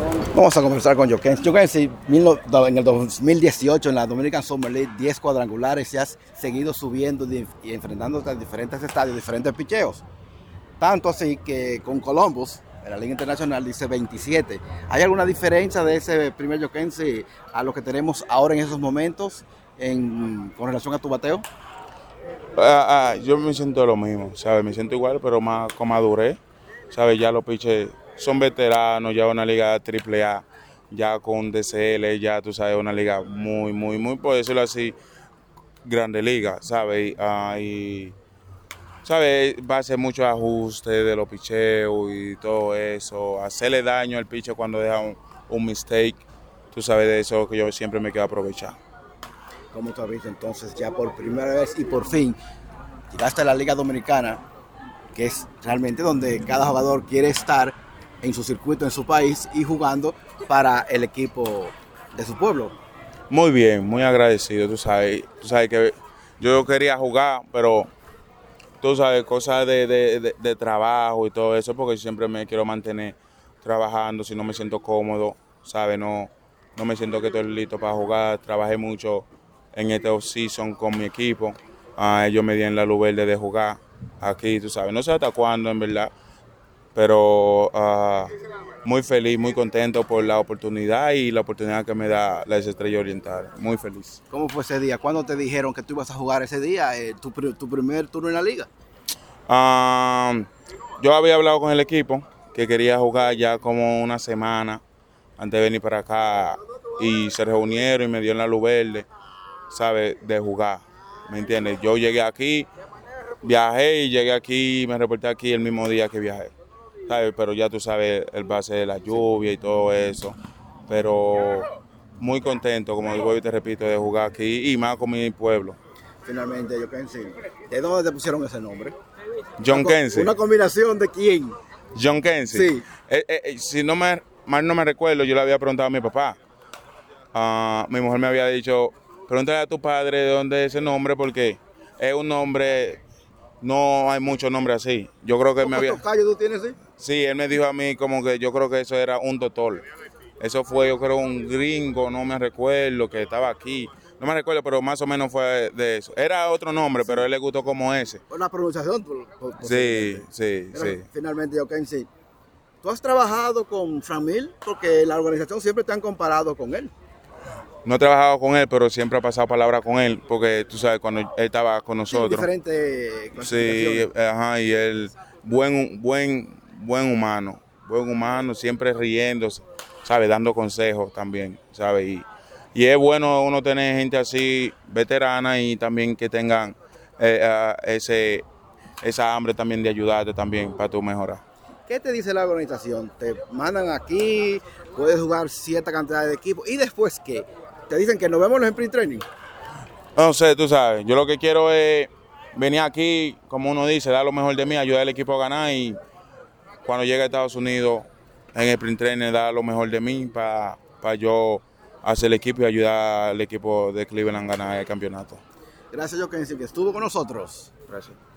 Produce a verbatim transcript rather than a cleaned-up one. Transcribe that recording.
Vamos a conversar con Jokensi. Jokensi, en el dos mil dieciocho en la Dominican Summer League, diez cuadrangulares, y has seguido subiendo y enfrentándote a diferentes estadios, diferentes picheos. Tanto así que con Columbus, en la Liga Internacional, dice veintisiete. ¿Hay alguna diferencia de ese primer Jokensi a lo que tenemos ahora en esos momentos en, con relación a tu bateo? Ah, ah, yo me siento lo mismo, ¿sabes? Me siento igual, pero más con madurez, ¿sabes? Ya los pitchers son veteranos, ya una liga triple A, ya con D C L, ya tú sabes, una liga muy, muy, muy, por decirlo así, grande liga, ¿sabes? Ah, y, ¿sabes? Va a ser muchos ajustes de los picheos y todo eso, hacerle daño al pitcher cuando deja un, un mistake, tú sabes de eso que yo siempre me quiero aprovechar. Como tú has visto, entonces ya por primera vez y por fin llegaste a la Liga Dominicana, que es realmente donde cada jugador quiere estar en su circuito, en su país y jugando para el equipo de su pueblo. Muy bien, muy agradecido, tú sabes, tú sabes que yo quería jugar, pero tú sabes, cosas de, de, de, de trabajo y todo eso, porque siempre me quiero mantener trabajando, si no me siento cómodo, ¿sabes? No, no me siento que estoy listo para jugar, trabajé mucho en este off-season con mi equipo, uh, ellos me dieron la luz verde de jugar aquí, tú sabes, no sé hasta cuándo en verdad, pero uh, muy feliz, muy contento por la oportunidad y la oportunidad que me da la Estrella Oriental, muy feliz. ¿Cómo fue ese día? ¿Cuándo te dijeron que tú ibas a jugar ese día, eh, tu, tu primer turno en la liga? Uh, yo había hablado con el equipo que quería jugar ya como una semana antes de venir para acá y se reunieron y me dieron la luz verde, ¿sabes? De jugar, ¿me entiendes? Yo llegué aquí, viajé y llegué aquí y me reporté aquí el mismo día que viajé, ¿sabes? Pero ya tú sabes el base de la lluvia y todo eso, pero muy contento, como digo y te repito, de jugar aquí y más con mi pueblo. Finalmente, Jokensi, ¿de dónde te pusieron ese nombre? Jokensi. ¿Una combinación de quién? Jokensi. Sí. Eh, eh, si no me, mal no me recuerdo, yo le había preguntado a mi papá. Uh, mi mujer me había dicho, pregúntale a tu padre de dónde es ese nombre, porque es un nombre, no hay muchos nombres así. Yo creo que me había... ¿Cuántos callos tú tienes, sí? Sí, él me dijo a mí como que yo creo que eso era un doctor. Eso fue, yo creo, un gringo, no me recuerdo, que estaba aquí. No me recuerdo, pero más o menos fue de eso. Era otro nombre, sí, pero a él le gustó como ese. Una pronunciación. Por, por, sí, sí, pero sí. Finalmente, Jokensi, ¿tú has trabajado con Frank Mil? Porque la organización siempre te han comparado con él. No he trabajado con él, pero siempre he pasado palabra con él, porque tú sabes, cuando él estaba con nosotros. Sí, diferentes Sí, ajá, y él, buen, buen, buen humano, buen humano, siempre riéndose, ¿sabes? Dando consejos también, ¿sabes? Y, y es bueno uno tener gente así, veterana, y también que tengan eh, uh, ese, esa hambre también de ayudarte también para tu mejorar. ¿Qué te dice la organización? Te mandan aquí, puedes jugar cierta cantidad de equipos, ¿y después qué? Te dicen que nos vemos en los sprint training. No sé, tú sabes, yo lo que quiero es venir aquí, como uno dice, dar lo mejor de mí, ayudar al equipo a ganar, y cuando llegue a Estados Unidos en el sprint training dar lo mejor de mí para pa yo hacer el equipo y ayudar al equipo de Cleveland a ganar el campeonato. Gracias, Jokensi, que estuvo con nosotros. Gracias.